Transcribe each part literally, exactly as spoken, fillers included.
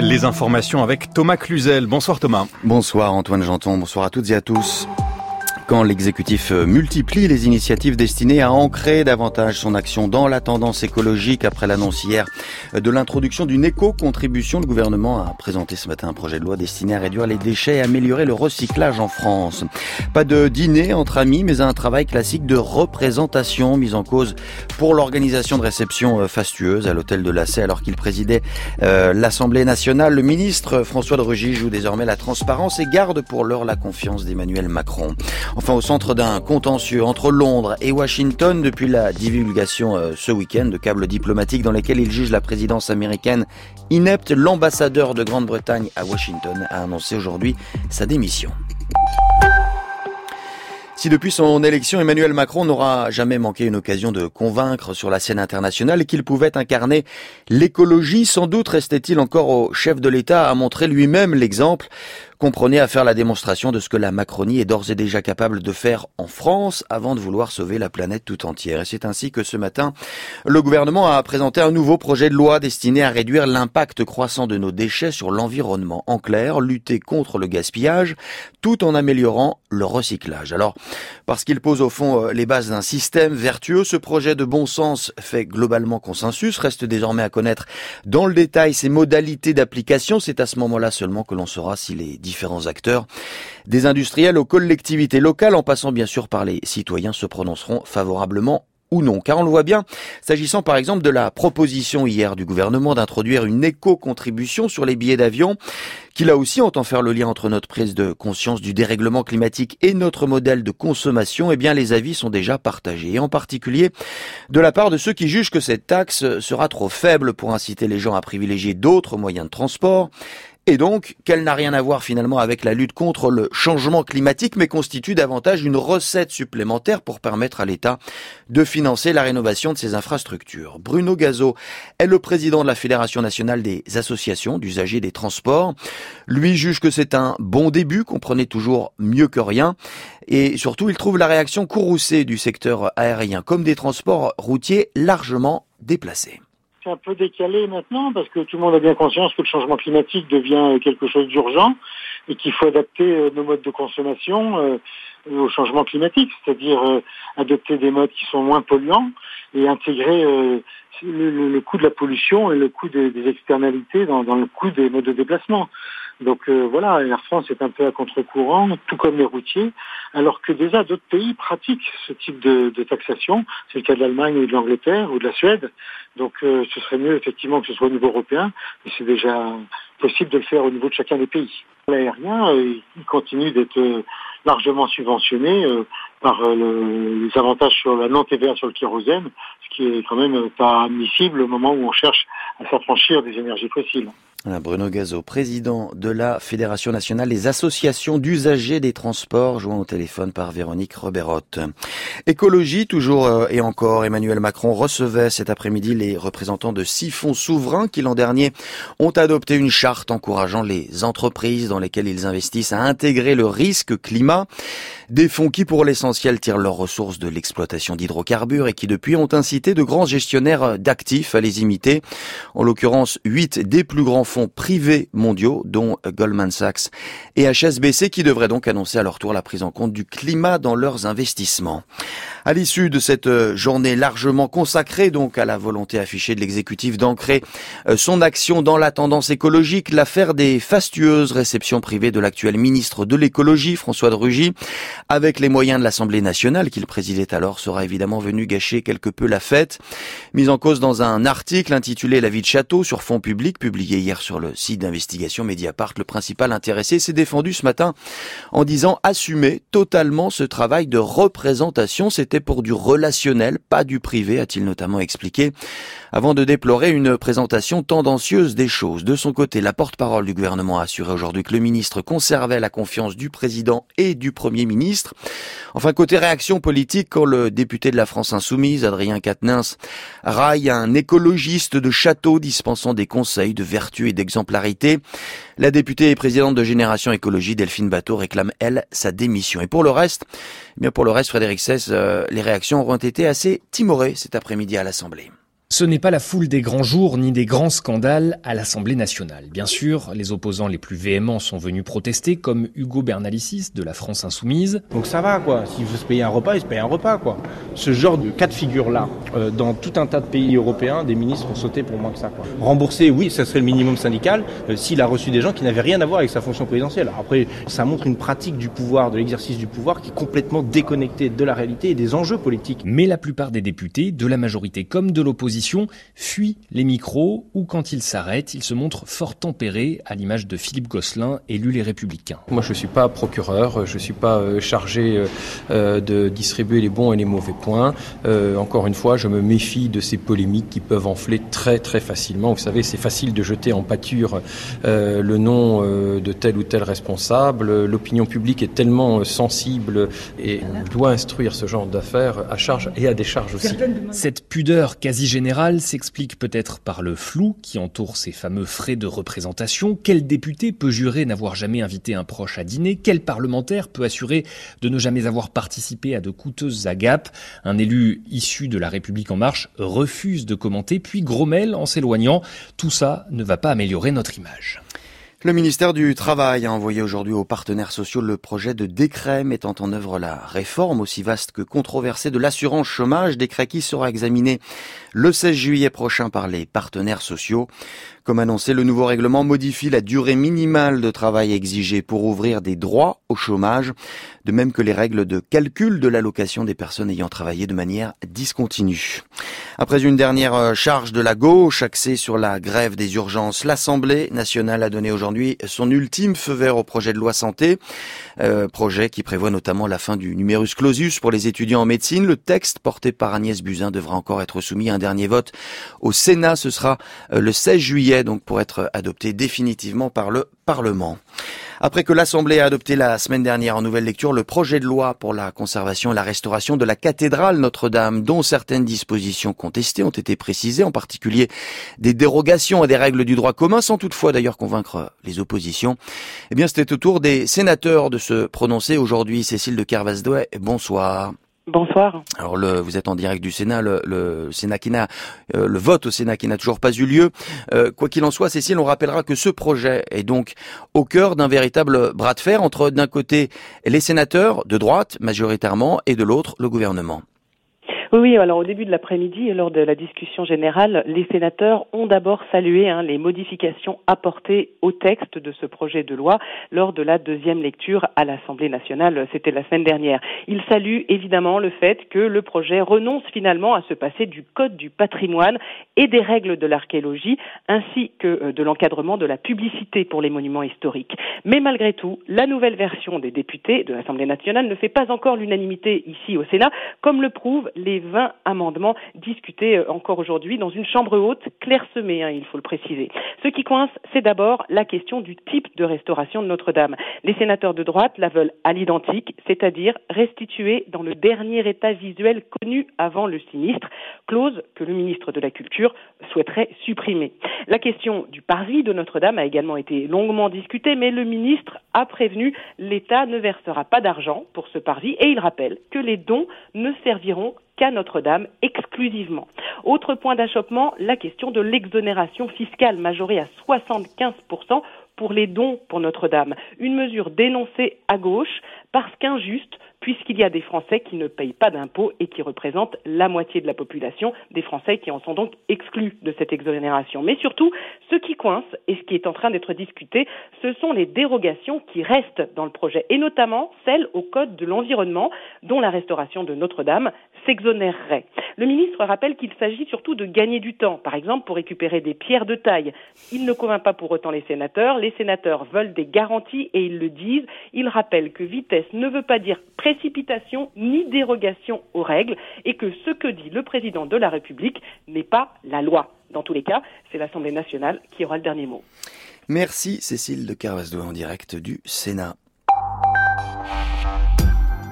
Les informations avec Thomas Cluzel. Bonsoir Thomas. Bonsoir Antoine Janton, bonsoir à toutes et à tous. Quand l'exécutif multiplie les initiatives destinées à ancrer davantage son action dans la tendance écologique après l'annonce hier de l'introduction d'une éco-contribution, le gouvernement a présenté ce matin un projet de loi destiné à réduire les déchets et améliorer le recyclage en France. Pas de dîner entre amis, mais un travail classique de représentation mis en cause pour l'organisation de réceptions fastueuses à l'hôtel de Lassay alors qu'il présidait euh, l'Assemblée nationale. Le ministre François de Rugy joue désormais la transparence et garde pour l'heure la confiance d'Emmanuel Macron. Enfin, au centre d'un contentieux entre Londres et Washington depuis la divulgation euh, ce week-end de câbles diplomatiques dans lesquels il juge la présidence américaine inepte, l'ambassadeur de Grande-Bretagne à Washington a annoncé aujourd'hui sa démission. Si depuis son élection, Emmanuel Macron n'aura jamais manqué une occasion de convaincre sur la scène internationale qu'il pouvait incarner l'écologie, sans doute restait-il encore au chef de l'État à montrer lui-même l'exemple. Comprenez à faire la démonstration de ce que la Macronie est d'ores et déjà capable de faire en France avant de vouloir sauver la planète tout entière. Et c'est ainsi que ce matin, le gouvernement a présenté un nouveau projet de loi destiné à réduire l'impact croissant de nos déchets sur l'environnement. En clair, lutter contre le gaspillage tout en améliorant le recyclage. Alors, parce qu'il pose au fond les bases d'un système vertueux, ce projet de bon sens fait globalement consensus. Reste désormais à connaître dans le détail ses modalités d'application. C'est à ce moment-là seulement que l'on saura si les différents acteurs, des industriels aux collectivités locales, en passant bien sûr par les citoyens, se prononceront favorablement ou non. Car on le voit bien, s'agissant par exemple de la proposition hier du gouvernement d'introduire une éco-contribution sur les billets d'avion, qui là aussi entend faire le lien entre notre prise de conscience du dérèglement climatique et notre modèle de consommation, eh bien les avis sont déjà partagés. Et en particulier de la part de ceux qui jugent que cette taxe sera trop faible pour inciter les gens à privilégier d'autres moyens de transport. Et donc, qu'elle n'a rien à voir finalement avec la lutte contre le changement climatique, mais constitue davantage une recette supplémentaire pour permettre à l'État de financer la rénovation de ses infrastructures. Bruno Gazo est le président de la Fédération nationale des associations d'usagers des transports. Lui juge que c'est un bon début, comprenez toujours mieux que rien. Et surtout, il trouve la réaction courroucée du secteur aérien comme des transports routiers largement déplacés. C'est un peu décalé maintenant parce que tout le monde a bien conscience que le changement climatique devient quelque chose d'urgent et qu'il faut adapter nos modes de consommation au changement climatique, c'est-à-dire adopter des modes qui sont moins polluants et intégrer le, le, le coût de la pollution et le coût des, des externalités dans, dans le coût des modes de déplacement. Donc euh, voilà, Air France est un peu à contre-courant, tout comme les routiers, alors que déjà d'autres pays pratiquent ce type de, de taxation. C'est le cas de l'Allemagne ou de l'Angleterre ou de la Suède. Donc euh, ce serait mieux effectivement que ce soit au niveau européen, mais c'est déjà possible de le faire au niveau de chacun des pays. L'aérien, euh, il continue d'être euh, largement subventionné euh, par euh, le, les avantages sur la non-T V A sur le kérosène, ce qui est quand même pas admissible au moment où on cherche à s'affranchir des énergies fossiles. Bruno Gazo, président de la Fédération nationale des associations d'usagers des transports, joint au téléphone par Véronique Reberotte. Écologie, toujours et encore, Emmanuel Macron recevait cet après-midi les représentants de six fonds souverains qui l'an dernier ont adopté une charte encourageant les entreprises dans lesquelles ils investissent à intégrer le risque climat. Des fonds qui, pour l'essentiel, tirent leurs ressources de l'exploitation d'hydrocarbures et qui, depuis, ont incité de grands gestionnaires d'actifs à les imiter. En l'occurrence, huit des plus grands fonds privés mondiaux, dont Goldman Sachs et H S B C, qui devraient donc annoncer à leur tour la prise en compte du climat dans leurs investissements. À l'issue de cette journée largement consacrée donc à la volonté affichée de l'exécutif d'ancrer son action dans la tendance écologique, l'affaire des fastueuses réceptions privées de l'actuel ministre de l'écologie, François de Rugy, avec les moyens de l'Assemblée nationale qu'il présidait alors, sera évidemment venu gâcher quelque peu la fête. Mise en cause dans un article intitulé « La vie de château » sur fonds publics, publié hier sur le site d'investigation Mediapart, le principal intéressé s'est défendu ce matin en disant assumer totalement ce travail de représentation. C'était pour du relationnel, pas du privé, a-t-il notamment expliqué, avant de déplorer une présentation tendancieuse des choses. De son côté, la porte-parole du gouvernement a assuré aujourd'hui que le ministre conservait la confiance du président et du Premier ministre. Enfin, côté réaction politique, quand le député de la France Insoumise, Adrien Quatennens, raille un écologiste de château dispensant des conseils de vertu et d'exemplarité, la députée et présidente de Génération Écologie, Delphine Batho, réclame, elle, sa démission. Et pour le reste, eh bien pour le reste, Frédéric Seyss, euh, les réactions auront été assez timorées cet après-midi à l'Assemblée. Ce n'est pas la foule des grands jours ni des grands scandales à l'Assemblée nationale. Bien sûr, les opposants les plus véhéments sont venus protester, comme Ugo Bernalicis de la France Insoumise. Donc ça va quoi, s'il veut se payer un repas, il se paye un repas quoi. Ce genre de cas de figure-là, euh, dans tout un tas de pays européens, des ministres ont sauté pour moins que ça quoi. Rembourser, oui, ça serait le minimum syndical, euh, s'il a reçu des gens qui n'avaient rien à voir avec sa fonction présidentielle. Après, ça montre une pratique du pouvoir, de l'exercice du pouvoir qui est complètement déconnectée de la réalité et des enjeux politiques. Mais la plupart des députés, de la majorité comme de l'opposition, fuit les micros ou quand ils s'arrêtent, ils se montrent fort tempérés à l'image de Philippe Gosselin, élu Les Républicains. Moi je ne suis pas procureur, je ne suis pas euh, chargé euh, de distribuer les bons et les mauvais points. Euh, encore une fois, je me méfie de ces polémiques qui peuvent enfler très très facilement. Vous savez, c'est facile de jeter en pâture euh, le nom euh, de tel ou tel responsable. L'opinion publique est tellement sensible et on doit instruire ce genre d'affaires à charge et à décharge aussi. Cette pudeur quasi générale s'explique peut-être par le flou qui entoure ces fameux frais de représentation. Quel député peut jurer n'avoir jamais invité un proche à dîner ? Quel parlementaire peut assurer de ne jamais avoir participé à de coûteuses agapes ? Un élu issu de La République En Marche refuse de commenter, puis grommelle en s'éloignant. Tout ça ne va pas améliorer notre image. Le ministère du Travail a envoyé aujourd'hui aux partenaires sociaux le projet de décret mettant en œuvre la réforme aussi vaste que controversée de l'assurance chômage, décret qui sera examiné le seize juillet prochain par les partenaires sociaux. Comme annoncé, le nouveau règlement modifie la durée minimale de travail exigée pour ouvrir des droits au chômage, de même que les règles de calcul de l'allocation des personnes ayant travaillé de manière discontinue. Après une dernière charge de la gauche axée sur la grève des urgences, l'Assemblée nationale a donné aujourd'hui son ultime feu vert au projet de loi santé, euh, projet qui prévoit notamment la fin du numerus clausus pour les étudiants en médecine. Le texte porté par Agnès Buzyn devra encore être soumis à un dernier vote au Sénat. Ce sera le seize juillet, donc pour être adopté définitivement par le Parlement. Après que l'Assemblée a adopté la semaine dernière en nouvelle lecture le projet de loi pour la conservation et la restauration de la cathédrale Notre-Dame, dont certaines dispositions contestées ont été précisées, en particulier des dérogations à des règles du droit commun, sans toutefois d'ailleurs convaincre les oppositions, eh bien c'était au tour des sénateurs de se prononcer aujourd'hui. Cécile de Kervasdouet, bonsoir. Bonsoir. Alors le, vous êtes en direct du Sénat, le, le Sénat qui n'a, euh, le vote au Sénat qui n'a toujours pas eu lieu. Euh, quoi qu'il en soit, Cécile, on rappellera que ce projet est donc au cœur d'un véritable bras de fer entre d'un côté les sénateurs de droite majoritairement et de l'autre le gouvernement. Oui, oui, alors au début de l'après-midi, lors de la discussion générale, les sénateurs ont d'abord salué hein, les modifications apportées au texte de ce projet de loi lors de la deuxième lecture à l'Assemblée nationale, c'était la semaine dernière. Ils saluent évidemment le fait que le projet renonce finalement à se passer du code du patrimoine et des règles de l'archéologie, ainsi que de l'encadrement de la publicité pour les monuments historiques. Mais malgré tout, la nouvelle version des députés de l'Assemblée nationale ne fait pas encore l'unanimité ici au Sénat, comme le prouvent les vingt amendements discutés encore aujourd'hui dans une chambre haute clairsemée, hein, il faut le préciser. Ce qui coince, c'est d'abord la question du type de restauration de Notre-Dame. Les sénateurs de droite la veulent à l'identique, c'est-à-dire restituée dans le dernier état visuel connu avant le sinistre, clause que le ministre de la Culture souhaiterait supprimer. La question du parvis de Notre-Dame a également été longuement discutée, mais le ministre a prévenu l'État ne versera pas d'argent pour ce parvis et il rappelle que les dons ne serviront qu'à Notre-Dame exclusivement. Autre point d'achoppement, la question de l'exonération fiscale majorée à soixante-quinze pour cent pour les dons pour Notre-Dame. Une mesure dénoncée à gauche parce qu'injuste, puisqu'il y a des Français qui ne payent pas d'impôts et qui représentent la moitié de la population, des Français qui en sont donc exclus de cette exonération. Mais surtout, ce qui coince et ce qui est en train d'être discuté, ce sont les dérogations qui restent dans le projet, et notamment celles au Code de l'environnement, dont la restauration de Notre-Dame s'exonérerait. Le ministre rappelle qu'il s'agit surtout de gagner du temps, par exemple pour récupérer des pierres de taille. Il ne convainc pas pour autant les sénateurs. Les sénateurs veulent des garanties et ils le disent. Il rappelle que vitesse ne veut pas dire précipitation ni dérogation aux règles et que ce que dit le président de la République n'est pas la loi. Dans tous les cas, c'est l'Assemblée nationale qui aura le dernier mot. Merci Cécile de Kervasdouet en direct du Sénat.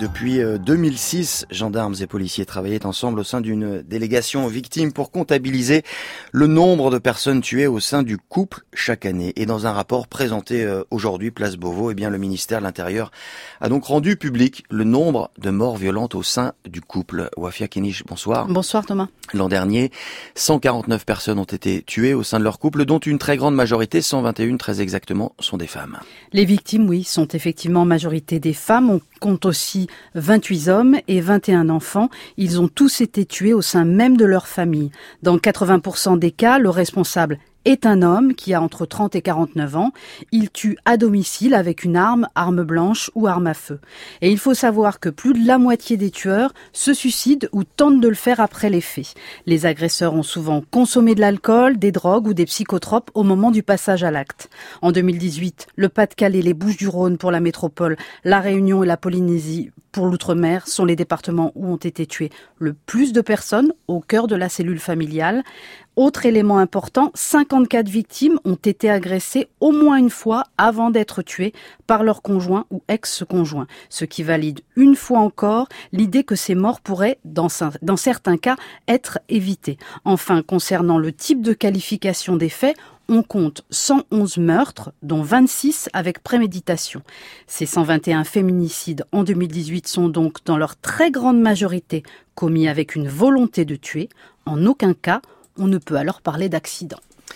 Depuis deux mille six, gendarmes et policiers travaillaient ensemble au sein d'une délégation aux victimes pour comptabiliser le nombre de personnes tuées au sein du couple chaque année. Et dans un rapport présenté aujourd'hui, place Beauvau, eh bien, le ministère de l'Intérieur a donc rendu public le nombre de morts violentes au sein du couple. Wafia Kenich, bonsoir. Bonsoir Thomas. L'an dernier, cent quarante-neuf personnes ont été tuées au sein de leur couple, dont une très grande majorité, cent vingt et un très exactement, sont des femmes. Les victimes, oui, sont effectivement en majorité des femmes. On compte aussi vingt-huit hommes et vingt et un enfants. Ils ont tous été tués au sein même de leur famille. Dans quatre-vingts pour cent des cas, le responsable est un homme qui a entre trente et quarante-neuf ans. Il tue à domicile avec une arme, arme blanche ou arme à feu. Et il faut savoir que plus de la moitié des tueurs se suicident ou tentent de le faire après les faits. Les agresseurs ont souvent consommé de l'alcool, des drogues ou des psychotropes au moment du passage à l'acte. En deux mille dix-huit, le Pas-de-Calais, les Bouches-du-Rhône pour la métropole, la Réunion et la Polynésie pour l'outre-mer sont les départements où ont été tués le plus de personnes au cœur de la cellule familiale. Autre élément important, cinquante-quatre victimes ont été agressées au moins une fois avant d'être tuées par leur conjoint ou ex-conjoint, ce qui valide une fois encore l'idée que ces morts pourraient, dans, dans certains cas, être évitées. Enfin, concernant le type de qualification des faits, on compte cent onze meurtres, dont vingt-six avec préméditation. Ces cent vingt et un féminicides en deux mille dix-huit sont donc dans leur très grande majorité commis avec une volonté de tuer. En aucun cas, on ne peut alors parler d'accident.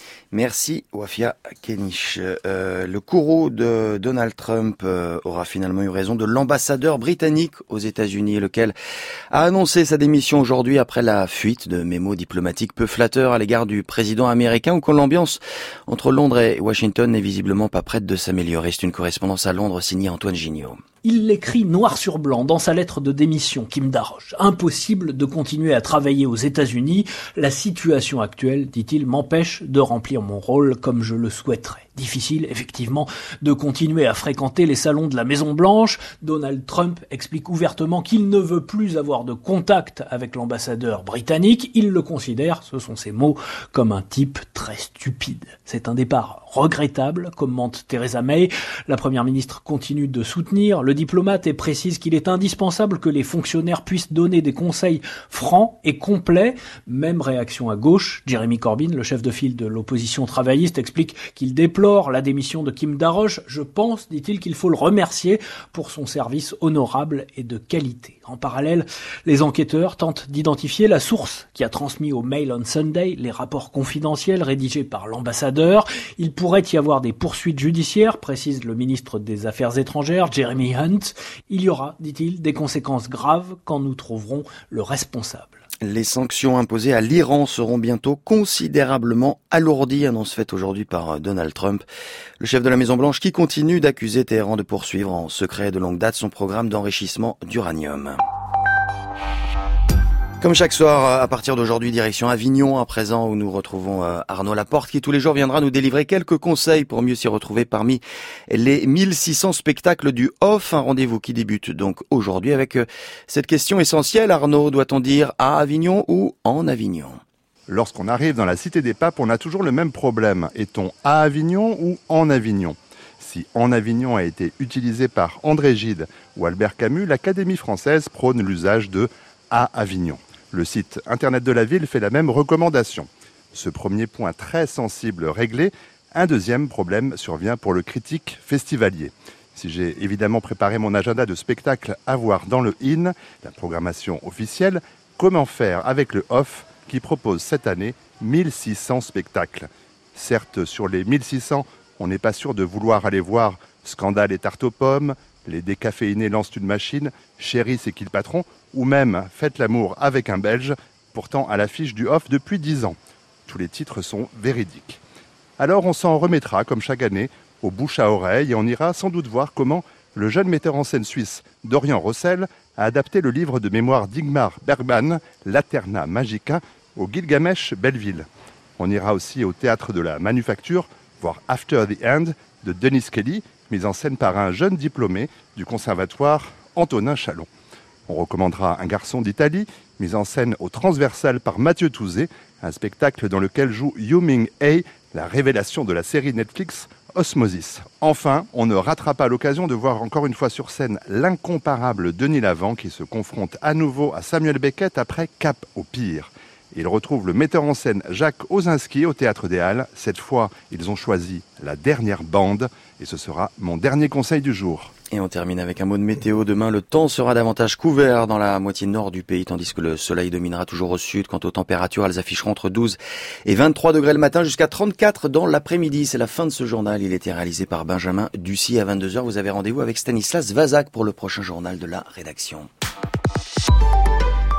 Merci Wafia Kenich. Euh, le courroux de Donald Trump euh, aura finalement eu raison de l'ambassadeur britannique aux États-Unis, lequel a annoncé sa démission aujourd'hui après la fuite de mémos diplomatiques peu flatteurs à l'égard du président américain, ou quand l'ambiance entre Londres et Washington n'est visiblement pas prête de s'améliorer. C'est une correspondance à Londres signée Antoine Gignot. Il l'écrit noir sur blanc dans sa lettre de démission, Kim Darroch. Impossible de continuer à travailler aux États-Unis. La situation actuelle, dit-il, m'empêche de remplir mon rôle comme je le souhaiterais. Difficile, effectivement, de continuer à fréquenter les salons de la Maison-Blanche. Donald Trump explique ouvertement qu'il ne veut plus avoir de contact avec l'ambassadeur britannique. Il le considère, ce sont ses mots, comme un type très stupide. C'est un départ regrettable, commente Theresa May. La première ministre continue de soutenir le diplomate et précise qu'il est indispensable que les fonctionnaires puissent donner des conseils francs et complets. Même réaction à gauche. Jeremy Corbyn, le chef de file de l'opposition travailliste, explique qu'il déplore la démission de Kim Darroch. Je pense, dit-il, qu'il faut le remercier pour son service honorable et de qualité. En parallèle, les enquêteurs tentent d'identifier la source qui a transmis au Mail on Sunday les rapports confidentiels rédigés par l'ambassadeur. Il pourrait y avoir des poursuites judiciaires, précise le ministre des Affaires étrangères, Jeremy Hunt. Il y aura, dit-il, des conséquences graves quand nous trouverons le responsable. Les sanctions imposées à l'Iran seront bientôt considérablement alourdies, annonce faite aujourd'hui par Donald Trump, le chef de la Maison-Blanche qui continue d'accuser Téhéran de poursuivre en secret de longue date son programme d'enrichissement d'uranium. Comme chaque soir, à partir d'aujourd'hui, direction Avignon, à présent, où nous retrouvons Arnaud Laporte, qui tous les jours viendra nous délivrer quelques conseils pour mieux s'y retrouver parmi les mille six cents spectacles du Off. Un rendez-vous qui débute donc aujourd'hui avec cette question essentielle. Arnaud, doit-on dire à Avignon ou en Avignon ? Lorsqu'on arrive dans la Cité des Papes, on a toujours le même problème. Est-on à Avignon ou en Avignon ? Si en Avignon a été utilisé par André Gide ou Albert Camus, l'Académie française prône l'usage de à Avignon. Le site internet de la ville fait la même recommandation. Ce premier point très sensible réglé, un deuxième problème survient pour le critique festivalier. Si j'ai évidemment préparé mon agenda de spectacles à voir dans le In, la programmation officielle, comment faire avec le Off qui propose cette année mille six cents spectacles. Certes, sur les mille six cents, on n'est pas sûr de vouloir aller voir Scandale et Tarte aux pommes, Les décaféinés lancent une machine, Chéri c'est qui le patron, ou même Faites l'amour avec un Belge, pourtant à l'affiche du Off depuis dix ans. Tous les titres sont véridiques. Alors on s'en remettra, comme chaque année, au bouche à oreille et on ira sans doute voir comment le jeune metteur en scène suisse Dorian Rossel a adapté le livre de mémoire d'Ingmar Bergman, Laterna Magica, au Gilgamesh Belleville. On ira aussi au Théâtre de la Manufacture, voir After the End de Denis Kelly, mise en scène par un jeune diplômé du conservatoire Antonin Chalon. On recommandera Un garçon d'Italie, mise en scène au Transversal par Mathieu Touzé, un spectacle dans lequel joue Yu Ming Hei, la révélation de la série Netflix Osmosis. Enfin, on ne ratera pas l'occasion de voir encore une fois sur scène l'incomparable Denis Lavant qui se confronte à nouveau à Samuel Beckett après Cap au pire. Il retrouve le metteur en scène Jacques Osinski au Théâtre des Halles. Cette fois, ils ont choisi la dernière bande et ce sera mon dernier conseil du jour. Et on termine avec un mot de météo. Demain, le temps sera davantage couvert dans la moitié nord du pays, tandis que le soleil dominera toujours au sud. Quant aux températures, elles afficheront entre douze et vingt-trois degrés le matin, jusqu'à trente-quatre dans l'après-midi. C'est la fin de ce journal. Il était réalisé par Benjamin Ducy à vingt-deux heures. Vous avez rendez-vous avec Stanislas Vazak pour le prochain journal de la rédaction.